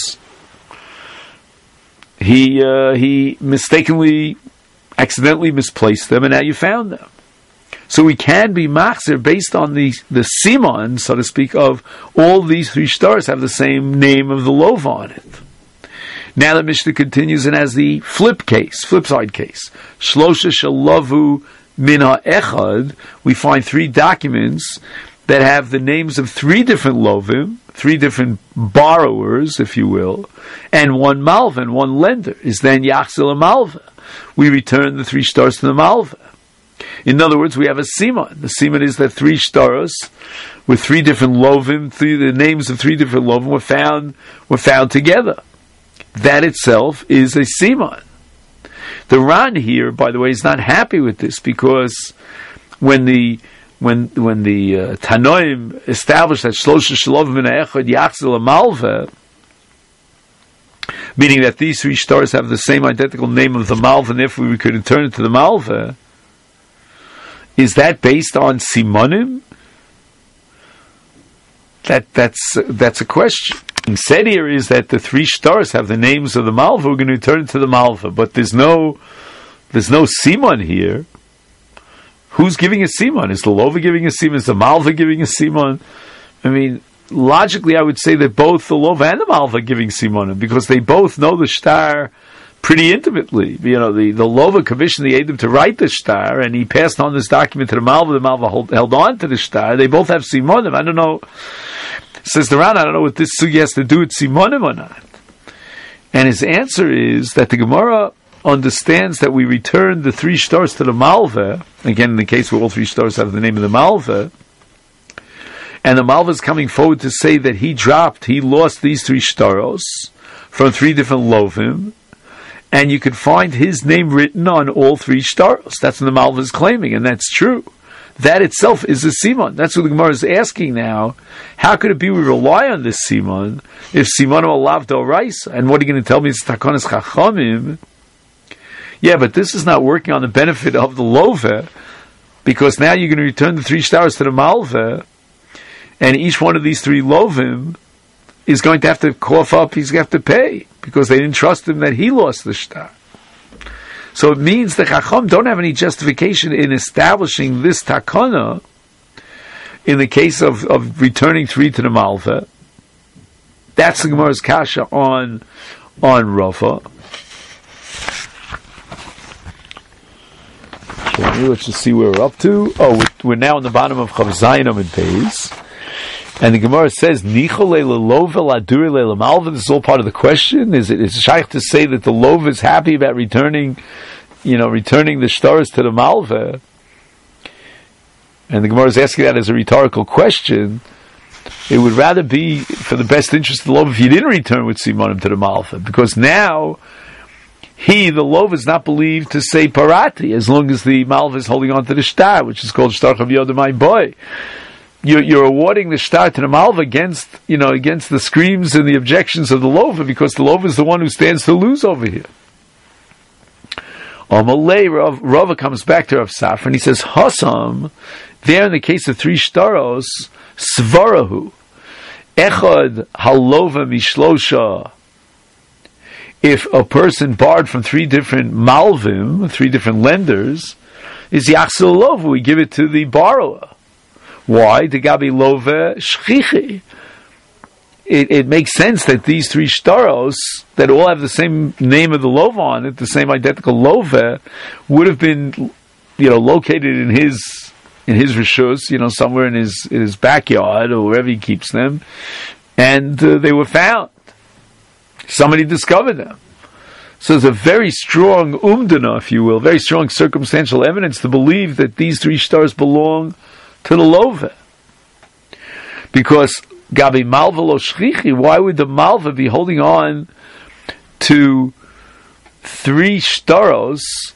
he mistakenly, accidentally misplaced them, and now you found them. So we can be machzer based on the siman, so to speak, of all these 3 stars have the same name of the lova on it. Now the Mishnah continues and has the flip side case. Shlosha shalavu mina echad. We find 3 documents that have the names of 3 different lovim, 3 different borrowers, if you will, and 1 malva, 1 lender. Is then yachzil a malva. We return the 3 stars to the malva. In other words, we have a siman. The siman is that 3 stars with 3 different lovim, the names of 3 different lovim were found together. That itself is a siman. The Ran here, by the way, is not happy with this because when the Tanoim established that Shlosha Shalovim min ha'echad yachzil malva, meaning that these 3 stars have the same identical name of the malva, and therefore we could return it to the malva, is that based on simanim? That's a question. said here is that the three stars have the names of the malva. We're going to return to the malva, but there's no simon here. Who's giving a simon? Is the lova giving a simon? Is the malva giving a simon? I mean, logically, I would say that both the lova and the malva are giving simonim, because they both know the star pretty intimately. The lova commissioned the Edom to write the star, and he passed on this document to the malva. The malva held on to the star. They both have simonim. I don't know. Says the Ran, I don't know what this sugi has to do with simonim or not. And his answer is that the Gemara understands that we return the three stars to the malva. Again, in the case where all three stars have the name of the malva, and the malva is coming forward to say that he lost these three staros from three different lovim, and you can find his name written on all three staros. That's what the malva is claiming, and that's true. That itself is a simon. That's what the Gemara is asking now. How could it be we rely on this simon if simon are lav d'oraisa? And what are you going to tell me? It's takonas chachamim. Yeah, but this is not working on the benefit of the lova, because now you're going to return the three stars to the malva, and each one of these three lovim is going to have to cough up, he's going to have to pay, because they didn't trust him that he lost the star. So it means the Chacham don't have any justification in establishing this takana in the case of returning three to the malva. That's the Gemara's kasha on Rafa. Let's just see where we're up to. Oh, we're now on the bottom of Chav Zayin and Beis. And the Gemara says, Nichole lelova laduri lelamalva. This is all part of the question. Is it shaykh to say that the lova is happy about returning the stars to the malva? And the Gemara is asking that as a rhetorical question. It would rather be for the best interest of the lova if you didn't return with simonim to the malva, because now the lova is not believed to say parati as long as the malva is holding on to the star, which is called shtar chav yoda my boy. You're awarding the star to the malva against the screams and the objections of the lova, because the lova is the one who stands to lose over here. Amalei Rava comes back to Rav Safra and he says, Hasam, there in the case of three shtaros, svarahu, echad halova mishlosha. If a person borrowed from three different malvim, three different lenders, is yachsil lova, we give it to the borrower. Why? The gabi love shchichi. It makes sense that these three shtaros that all have the same name of the lova on it, the same identical lova, would have been, located in his rishus, somewhere in his backyard or wherever he keeps them, and they were found. Somebody discovered them. So there's a very strong umdana, if you will, very strong circumstantial evidence to believe that these three stars belong to the lova. Because gabi malva lo shchichi, why would the malva be holding on to three shtaros,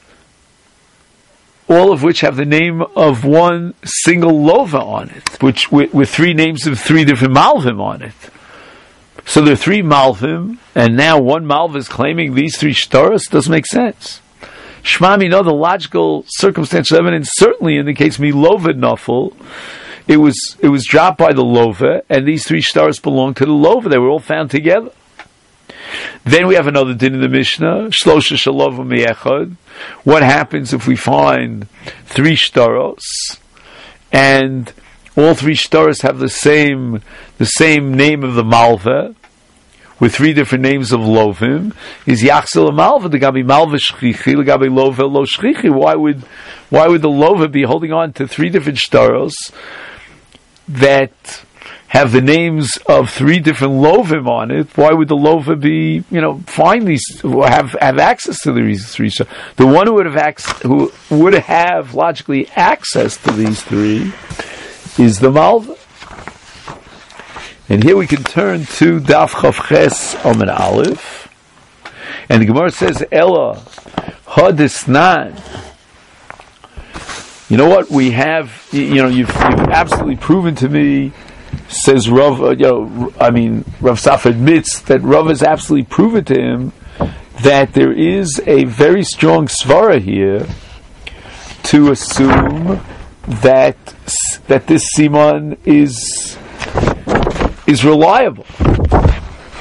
all of which have the name of one single lova on it, which with three names of three different malvim on it? So there are three malvim, and now one malva is claiming these three shtaros. Doesn't make sense. Shmami, the logical circumstantial evidence certainly indicates milova nafel. It was dropped by the lova, and these three stars belong to the lova. They were all found together. Then we have another din in the Mishnah, shlosha shalova mi'echad. What happens if we find three shtaros, and all three shtaros have the same name of the malva, with three different names of lovim? Is yachzel malva the gabi malva shchichi, the gabi lova lo shchichi? Why would the lova be holding on to three different shtaros that have the names of three different lovim on it? Why would the lova be, find these, have access to these three? So the one who would have logically access to these three is the malva. And here we can turn to Daf Chav Ches Amud Aleph, and the Gemara says, Ella Hadisnan. You know what we have? You've absolutely proven to me. Says Rav. Rav Saf admits that Rav has absolutely proven to him that there is a very strong svara here to assume that this siman is reliable.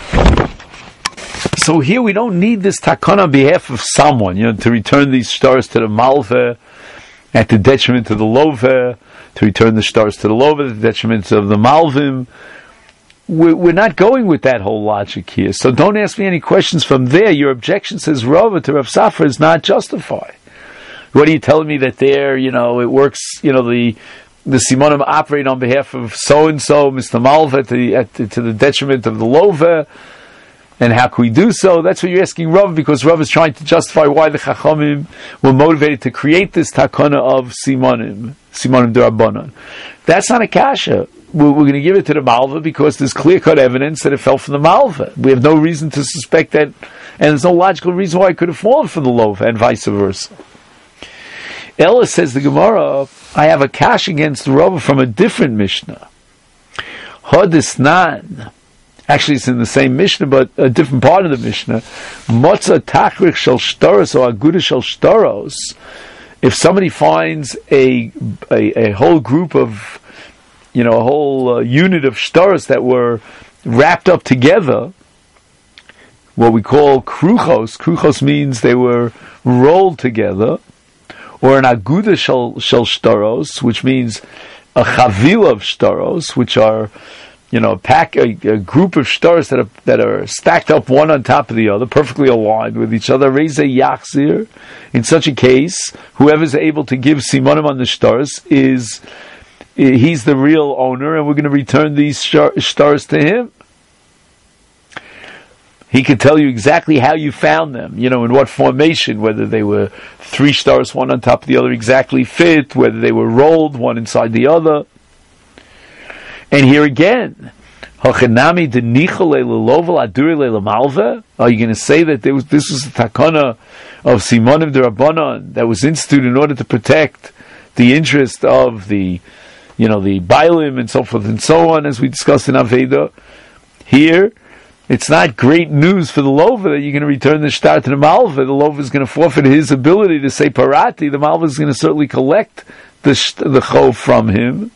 So here we don't need this takana on behalf of someone, to return these stars to the malveh at the detriment of the loveh, to return the stars to the loveh at the detriment of the malvim. We're not going with that whole logic here. So don't ask me any questions from there. Your objection, says Rava, to Rav Safra is not justified. What are you telling me that there, it works, the Simonim operate on behalf of so-and-so, Mr. Malveh, to the detriment of the loveh? And how can we do so? That's what you're asking Rav, because Rav is trying to justify why the Chachamim were motivated to create this takana of Simonim D'Rabbanan. That's not a kasha. We're going to give it to the Malveh because there's clear-cut evidence that it fell from the Malveh. We have no reason to suspect that, and there's no logical reason why it could have fallen from the loveh, and vice versa. Ella, says the Gemara, I have a kash against Rav from a different Mishnah. Hodisnan. Actually, it's in the same Mishnah, but a different part of the Mishnah. Motza tachrich shel shtaros or aguda shel shtaros. If somebody finds a whole group of, a whole unit of shtaros that were wrapped up together, what we call kruchos. Kruchos means they were rolled together, or an aguda shel shtaros, which means a chavila of shtaros, which are a group of stars that are stacked up one on top of the other, perfectly aligned with each other. Reise yachzir. In such a case, whoever is able to give simanim on the stars he's the real owner, and we're going to return these stars to him. He can tell you exactly how you found them, in what formation, whether they were 3 stars, one on top of the other, exactly fit, whether they were rolled one inside the other. And here again, are you going to say that this was the takana of Simonim D'Rabbanan that was instituted in order to protect the interest of the Bailim and so forth and so on, as we discussed in Aveda? Here, it's not great news for the loveh that you're going to return the shtar to the malveh. The loveh is going to forfeit his ability to say parati. The malveh is going to certainly collect the chov from him.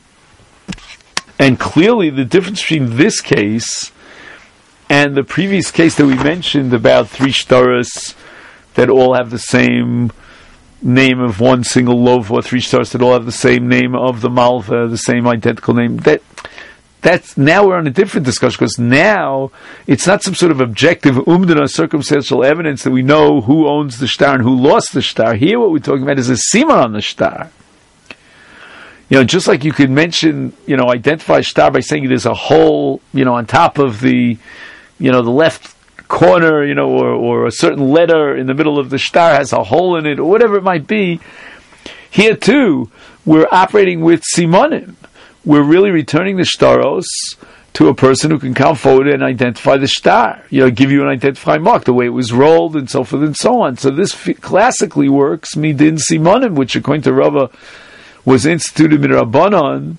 And clearly the difference between this case and the previous case that we mentioned about 3 shtaros that all have the same name of one single loaf, or 3 shtaros that all have the same name of the malveh, the same identical name, that's now we're on a different discussion, because now it's not some sort of objective umdana circumstantial evidence that we know who owns the shtar and who lost the shtar. Here what we're talking about is a siman on the shtar. Just like you could mention, identify shtar by saying there's a hole, on top of the, the left corner, or a certain letter in the middle of the shtar has a hole in it, or whatever it might be. Here too, we're operating with simonim. We're really returning the shtaros to a person who can come forward and identify the shtar. Give you an identifying mark, the way it was rolled, and so forth and so on. So this classically works midin simonim, which according to Rava was instituted in Rabbanon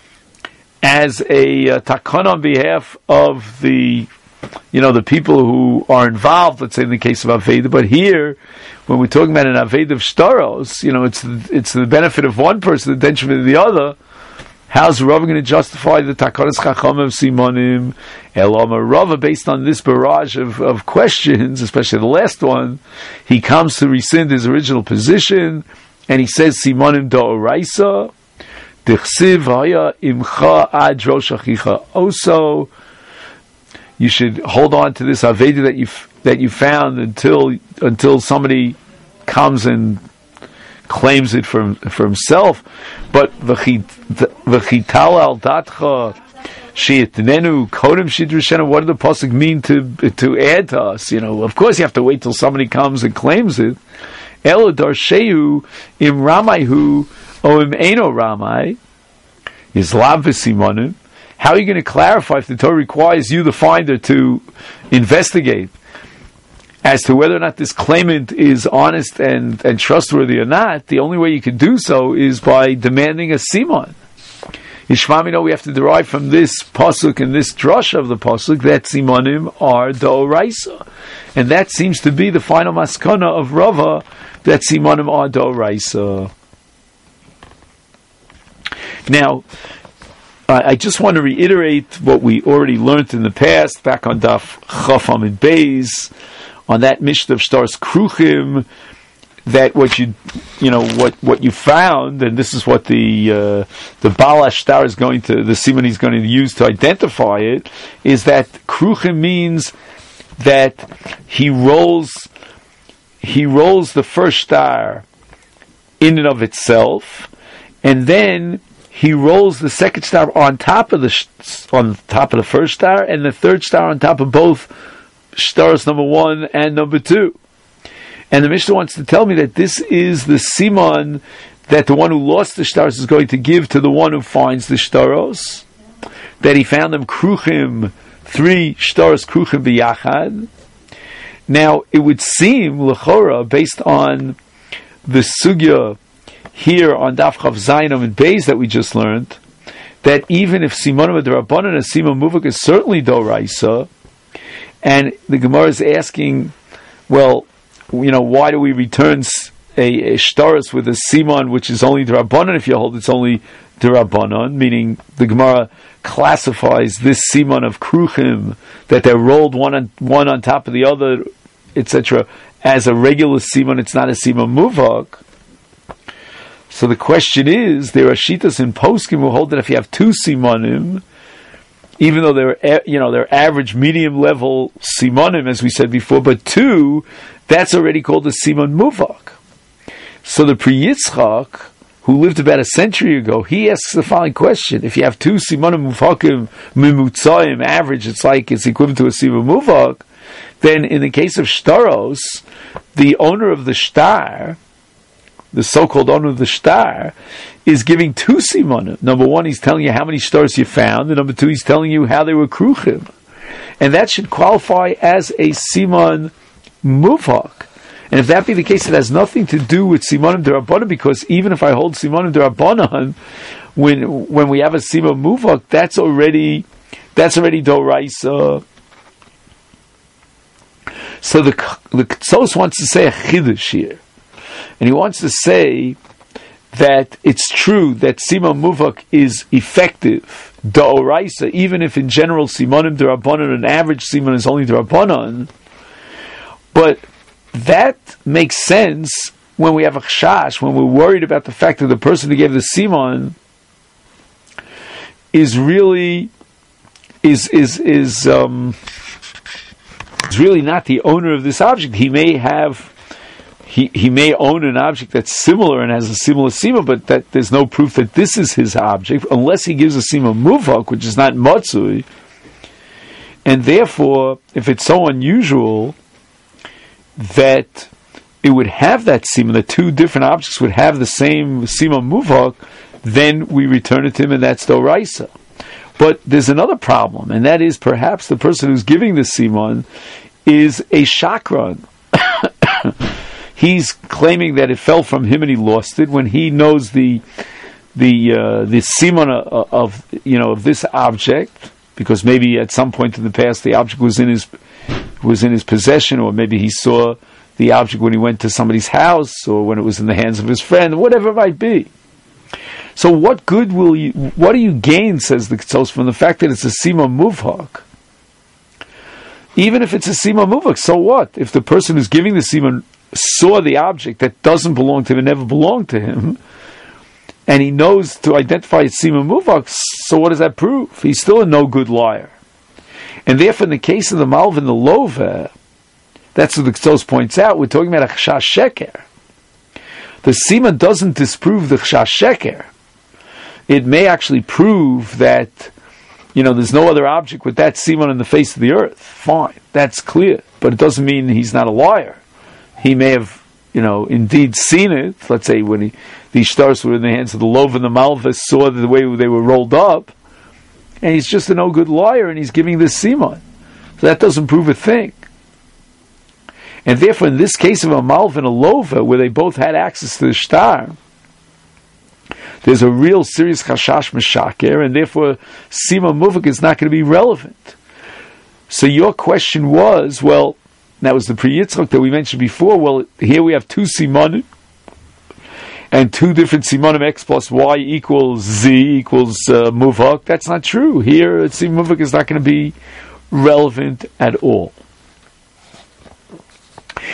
as a takana on behalf of the people who are involved, let's say in the case of Aveda. But here, when we're talking about an Aveda of shtaros, it's the benefit of one person, the detriment of the other. How's Rava going to justify the takanas chacham of simonim? Elama Rava, based on this barrage of questions, especially the last one, he comes to rescind his original position. And he says, Simonim da'oraisa, dichsiv haya imcha ad rosh achicha. Also, you should hold on to this aveda that you found until somebody comes and claims it for himself. But v'chital al datcha sheitnenu kodem shidrushena. What did the pasuk mean to add to us? Of course you have to wait till somebody comes and claims it. Elo darsheu im ramaihu o im eno ramai is lav v'simonim. How are you going to clarify if the Torah requires you, the finder, to investigate as to whether or not this claimant is honest and trustworthy or not? The only way you can do so is by demanding a simon. Ishmamino, we have to derive from this pasuk and this drasha of the pasuk that simonim are d'oraisa, and that seems to be the final maskana of Rava, that simonim are d'oraisa. Now, I just want to reiterate what we already learned in the past, back on Daf Chaf Amid Beis, on that Mishnah of Shtaros Kruchim, that what you found, and this is what the Baal Ashtar is going to, the Siman he's going to use to identify it, is that Kruchim means that he rolls the first star in and of itself, and then he rolls the second star on top of the first star, and the third star on top of both stars number 1 and number 2. And the Mishnah wants to tell me that this is the siman that the one who lost the stars is going to give to the one who finds the staros, that he found them kruchim, 3 stars kruchim biyachad. Now, it would seem, l'chora, based on the sugya here on Daf Chav Zayin and Beis that we just learned, that even if simanim d'Rabbanan and simon muvak is certainly doraisa, and the Gemara is asking, well, why do we return a shtaros with a siman which is only d'Rabbanan if you hold it's only d'Rabbanan, meaning the Gemara classifies this siman of kruchim, that they're rolled one on top of the other, etc., as a regular siman, it's not a siman muvak. So the question is, there are shitas in poskim who hold that if you have 2 simanim, even though they're average, medium level simanim, as we said before, but 2, that's already called a siman muvak. So the Pri Yitzchak, who lived about a century ago, he asks the following question: if you have 2 simanim muvakim mimutzayim, average, it's equivalent to a siman muvak, then in the case of shtaros, the owner of the shtar, the so-called owner of the shtar, is giving 2 simanim. Number 1, he's telling you how many stars you found, and number 2, he's telling you how they were kruchim. And that should qualify as a siman muvak. And if that be the case, it has nothing to do with simanim d'Rabbanan, because even if I hold simanim d'Rabbanan, when we have a siman muvak, that's already doraisa. So the Ktsos wants to say a chiddush here. And he wants to say that it's true that siman muvak is effective, d'oraisa, even if in general simanim d'Rabbanan, an average siman is only d'Rabbanan. But that makes sense when we have a chash, when we're worried about the fact that the person who gave the siman is really not the owner of this object. He may have. He may own an object that's similar and has a similar siman, but that there's no proof that this is his object, unless he gives a siman muvak, which is not matzui. And therefore, if it's so unusual that it would have that siman, the 2 different objects would have the same siman muvak, then we return it to him, and that's doraisa. But there's another problem, and that is perhaps the person who's giving the siman is a shakran. He's claiming that it fell from him and he lost it, when he knows the siman of this object, because maybe at some point in the past the object was in his possession, or maybe he saw the object when he went to somebody's house, or when it was in the hands of his friend, whatever it might be. So what do you gain, says the Ktsos, from the fact that it's a siman muvhak? Even if it's a siman muvhak, so what? If the person who's giving the siman saw the object that doesn't belong to him and never belonged to him, and he knows to identify its siman muvhak, so what does that prove? He's still a no good liar. And therefore, in the case of the malvin, the lova, that's what the Ktsos points out, we're talking about a chashash sheker. The siman doesn't disprove the chashash sheker. It may actually prove that, there's no other object with that siman on the face of the earth. Fine, that's clear. But it doesn't mean he's not a liar. He may have, indeed seen it. Let's say when these stars were in the hands of the lova and the malva, saw the way they were rolled up, and he's just a no good liar, and he's giving this siman. So that doesn't prove a thing. And therefore, in this case of a malva and a lova, where they both had access to the star, there's a real serious chashash meshaker, and therefore siman muvhak is not going to be relevant. So your question was, well, that was the Pri Yitzchak that we mentioned before. Well, here we have 2 simanim, and 2 different simanim, x plus y equals z equals muvhak. That's not true. Here, siman muvhak is not going to be relevant at all.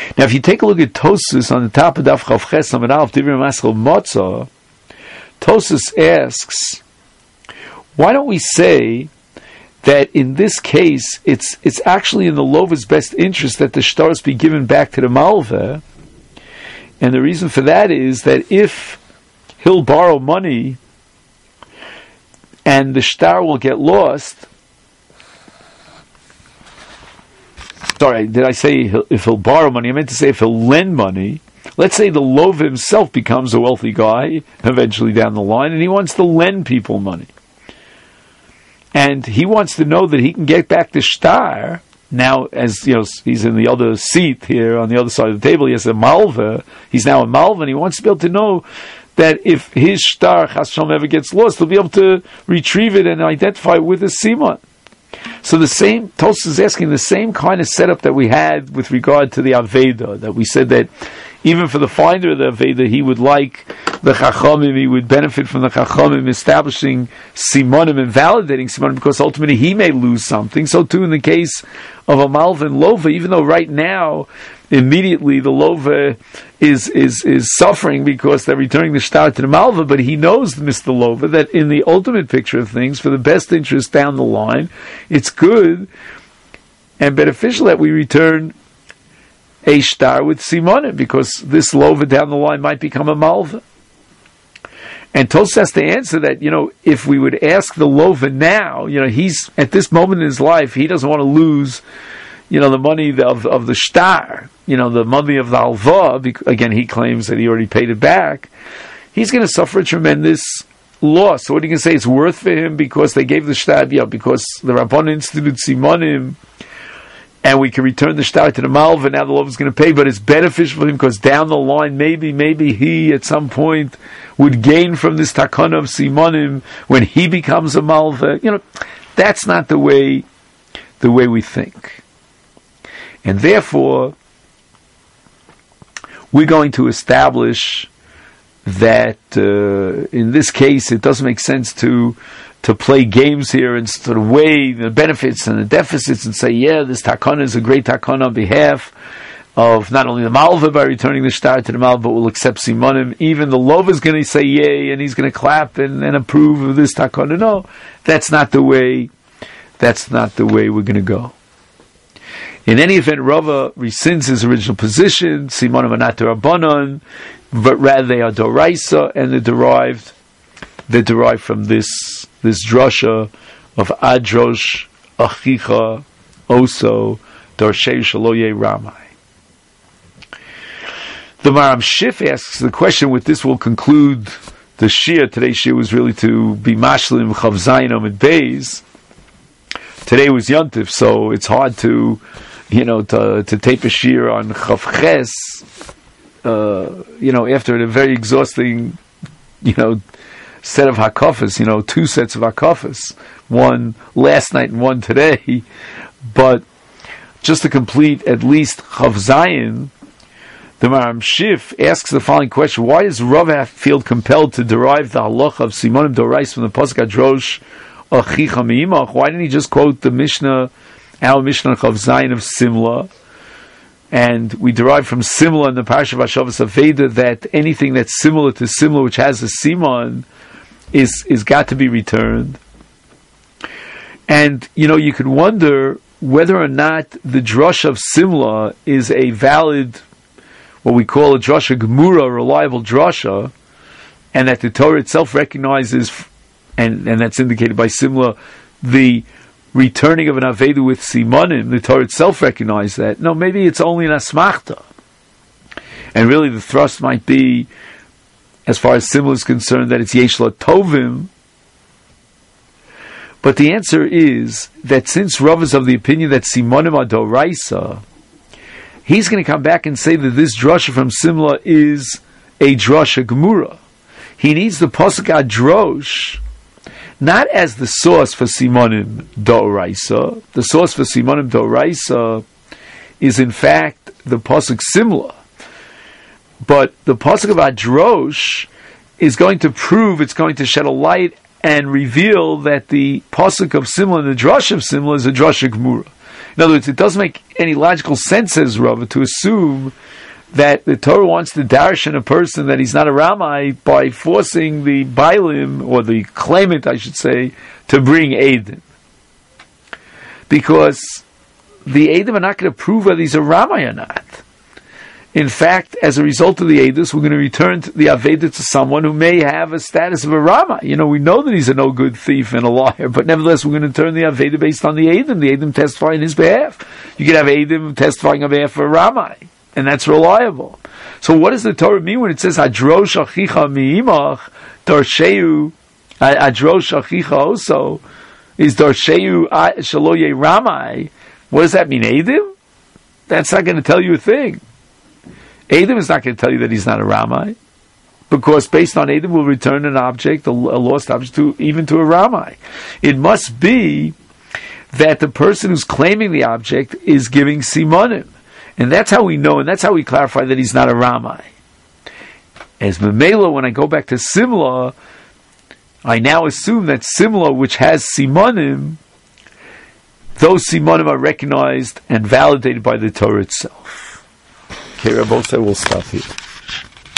Now, if you take a look at Tosfos on the top of Daf Chav Ches Amud Aleph Divrei Maschil Matzah, Tosfos asks, why don't we say that in this case it's actually in the lova's best interest that the shtaros be given back to the malveh? And the reason for that is that if he'll borrow money and the shtar will get lost. Sorry, did I say if he'll borrow money? I meant to say if he'll lend money. Let's say the lova himself becomes a wealthy guy eventually down the line, and he wants to lend people money. And he wants to know that he can get back the shtar. Now, as you know, he's in the other seat here on the other side of the table. He has a malva. He's now a malva, and he wants to be able to know that if his shtar chas v'shalom ever gets lost, he'll be able to retrieve it and identify it with a simon. So the same, Tosfos is asking the same kind of setup that we had with regard to the Aveda, that we said that even for the finder of the Aveda, he would like the Chachamim, he would benefit from the Chachamim establishing Simonim and validating Simonim, because ultimately he may lose something. So too in the case of a Malva and Lova, even though right now, immediately the Lova is suffering because they're returning the shtar to the Malva, but he knows, Mr. Lova, that in the ultimate picture of things, for the best interest down the line, it's good and beneficial that we return a shtar with Simonim, because this Lova down the line might become a Malva. And Tosfos has to answer that, if we would ask the Lova now, he's, at this moment in his life, he doesn't want to lose, the money of the shtar, the money of the halva. Again, he claims that he already paid it back. He's going to suffer a tremendous loss. So what are you going to say? It's worth for him because they gave the shtar, because the Rabbanan instituted Simonim, and we can return the shtar to the malva. Now the lova is going to pay, but it's beneficial for him because down the line, maybe he at some point would gain from this takana of Simonim when he becomes a malva. That's not the way we think. And therefore, we're going to establish that in this case, it doesn't make sense to play games here and sort of weigh the benefits and the deficits and say, this takana is a great takana on behalf of not only the malva by returning the shtar to the malva, but will accept simonim. Even the lova is going to say yay, and he's going to clap and approve of this takana. No, that's not the way we're going to go. In any event, Rava rescinds his original position. Simonim are not Rabbanon, but rather they are Doraisa, and they're derived from this drasha of Adrosh Achicha Oso Darshei Shaloye Ramai. The Maram Shif asks the question. With this, we'll conclude the shir. Today's shir was really to be mashlim Chav Zayin Amud Beis. Today was Yontif, so it's hard to tape a shir on Chav Ches, after a very exhausting, set of hakafas, 2 sets of hakafas, one last night and one today. But just to complete at least Chav Zayin, the Maram Shif asks the following question: why does Rav feel compelled to derive the halacha of Simonim Dorais from the pasuk Adrosh Achicha Me'imach? Why didn't he just quote the Mishnah, our Mishnah Chav Zayin of Simla? And we derive from Simla in the Parasha of Hashavas Aveda that anything that's similar to Simla, which has a Simon, is got to be returned. And you could wonder whether or not the drasha of Simla is a valid, what we call a drasha gemura, reliable drasha, and that the Torah itself recognizes, and that's indicated by Simla, the returning of an Aveda with Simonim. The Torah itself recognizes that. No, maybe it's only an asmachta. And really the thrust might be, as far as Simla is concerned, that it's Yeshla Tovim. But the answer is that since Rav is of the opinion that Simonim are Doraisa, he's going to come back and say that this drasha from Simla is a drasha gemura. He needs the pasuk Adrosh not as the source for Simonim Doraisa. The source for Simonim Doraisa is in fact the pasuk Simla. But the pasuk of Adrosh is going to prove, it's going to shed a light and reveal that the pasuk of Simla and the drasha of Simla is a drasha gemura. In other words, it doesn't make any logical sense, says Rava, to assume that the Torah wants to darshan a person that he's not a Ramai by forcing the Bailim, or the claimant, I should say, to bring Eidim. Because the Eidim are not going to prove whether he's a Ramai or not. In fact, as a result of the Eidus, we're going to return the Aveda to someone who may have a status of a Ramai. We know that he's a no-good thief and a liar, but nevertheless, we're going to turn the Aveda based on the Eidim testify in his behalf. You can have Eidim testifying on behalf of a Ramai, and that's reliable. So what does the Torah mean when it says, Adrosh Achicha Mi'imach, Darsheu, Adrosh Achicha also, is Darsheu Shaloye Ramai? What does that mean, Eidim? That's not going to tell you a thing. Eidim is not going to tell you that he's not a Ramai, because based on Eidim we'll return an object, a lost object, even to a Ramai. It must be that the person who's claiming the object is giving Simonim. And that's how we know, and that's how we clarify that he's not a Ramai. As Memela, when I go back to Simla, I now assume that Simla, which has Simonim, those Simonim are recognized and validated by the Torah itself. Okay, Rabbi, we'll stop here.